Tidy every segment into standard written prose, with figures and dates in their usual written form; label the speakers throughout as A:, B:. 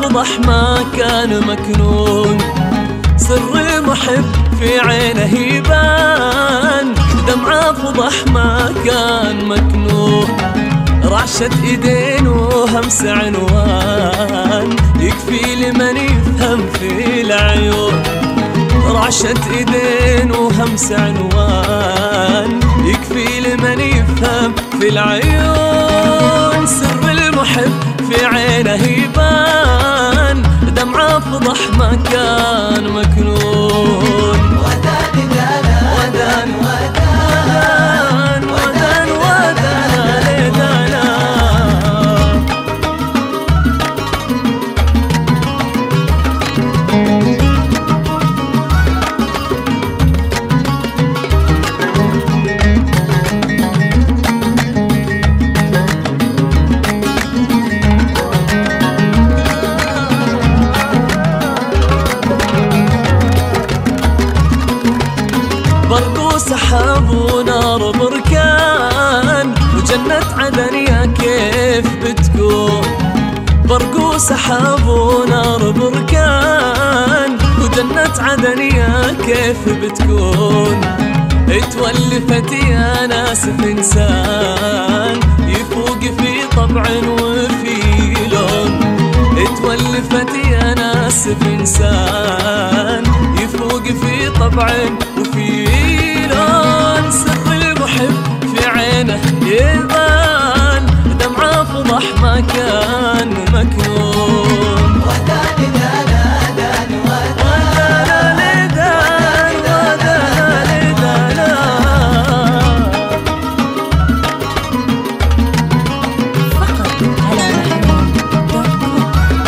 A: فضح ما كان مكنون، سر المحب في عينه يبان، دمعة فضح ما كان مكنون، رعشة ايدين وهمس عنوان، يكفي لمن يفهم في العيون، رعشة ايدين وهمس عنوان، يكفي لمن يفهم في العيون، سر المحب في عينه يبان، دمعة فضح ما كان مكنون.
B: ودان دانا ودان ودان
A: ودان ودان لدانا. برق وسحاب ونار بركان، وجنة عدن يا كيف بتكون، برق وسحاب ونار بركان، وجنة عدن يا كيف بتكون، اتولفت يا ناس في انسان، يفوق في طبع وفي لون، اتولفت يا ناس في انسان، يفوق في طبع وفي لون، سر المحب في عينه يبان، دمعة فضح ما كان مكنون.
B: ودان دانا دان ودان
A: لدان ودان لدانا.
C: فقط على محمود.com.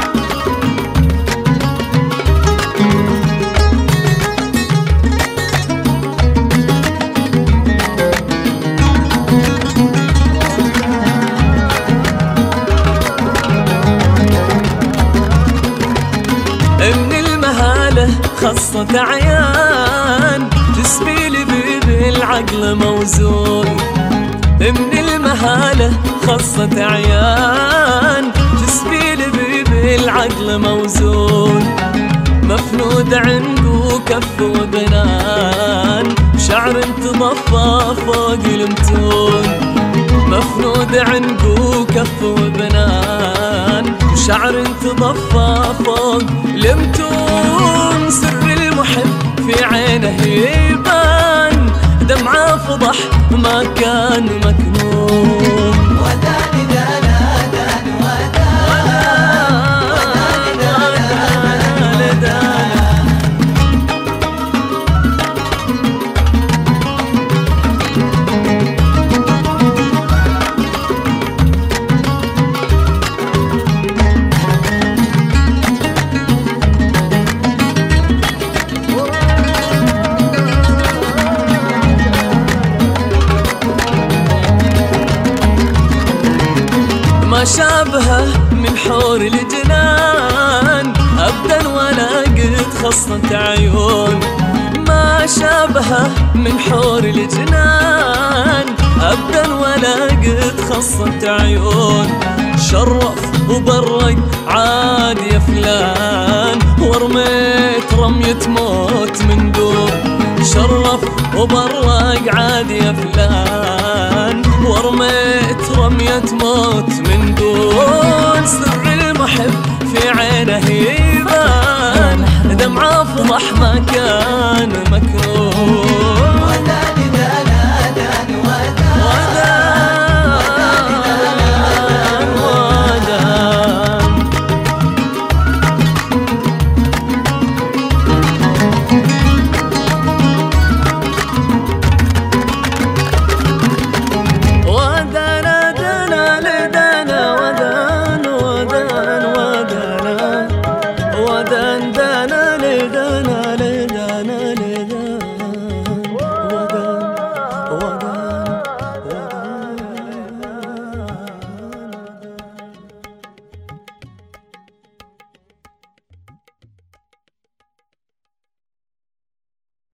A: من المهالة خصة عيان، جسمي لبيب العقل موزون، من المهالة خصة عيان، جسمي لبيب العقل موزون، مفنود عنق وكف وبنان، شعر تضفى فوق المتون، مفنود عنق وكف وبنان، وشعر تضفى فوق المتون، سر المحب في عينه يبان، دمعة فضح ما كان مكنون.
B: ودان دانا دان ودان ودان
A: لدانا. ما شابهه من حور الجنان، أبدا ولا قد خصت عيون، ما شابهه من حور الجنان، أبدا ولا قد خصت عيون، شرف وبرق عاد يا فلان، ورميت رمية موت من دون، شرف وبرق عاد يا فلان، ورميت رمية موت من دون، سر المحب في عينه يبان، دمعة فضح ما كان مكنون.